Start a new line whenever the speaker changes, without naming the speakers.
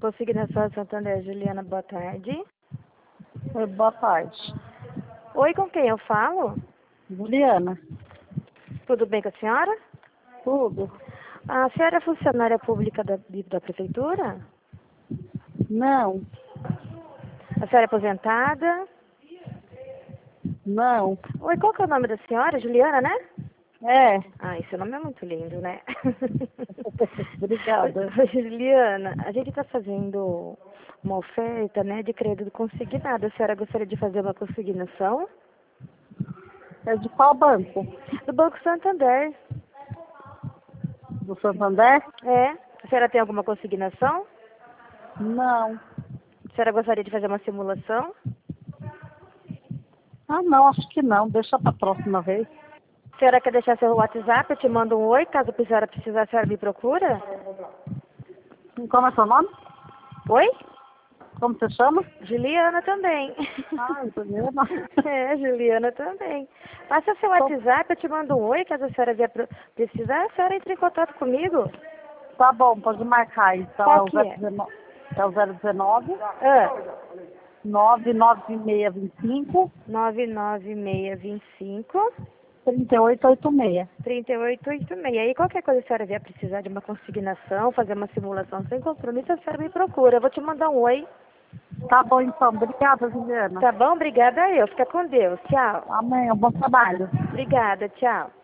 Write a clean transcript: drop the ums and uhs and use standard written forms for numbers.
Consignação Santander, Juliana, boa tarde.
Oi, boa tarde.
Oi, com quem eu falo?
Juliana.
Tudo bem com a senhora?
Tudo?
A senhora é funcionária pública da prefeitura?
Não.
A senhora é aposentada?
Não.
Oi, qual que é o nome da senhora? Juliana, né?
É.
Ah, esse nome é muito lindo, né?
Obrigada.
Oi, Juliana, a gente está fazendo uma oferta, né, de crédito consignado. A senhora gostaria de fazer uma consignação?
É de qual banco?
Do Banco Santander.
Do Santander?
É. A senhora tem alguma consignação?
Não.
A senhora gostaria de fazer uma simulação?
Ah, não, acho que não. Deixa para a próxima vez.
A senhora quer deixar seu WhatsApp? Eu te mando um oi, caso a senhora precisar, a senhora me procura?
Como é seu nome?
Oi?
Como você chama?
Juliana também.
Ah, Juliana.
É, Juliana também. Passa seu WhatsApp, eu te mando um oi, caso a senhora vier precisar, a senhora entre em contato comigo.
Tá bom, pode marcar. Então
Qual que é?
É o 019
Ah,
99625
99625
3886.
3886. E qualquer coisa a senhora vier precisar de uma consignação, fazer uma simulação sem compromisso, a senhora me procura. Eu vou te mandar um oi.
Tá bom, então. Obrigada, Juliana.
Tá bom? Obrigada a eu. Fica com Deus. Tchau.
Amém. Bom trabalho.
Obrigada. Tchau.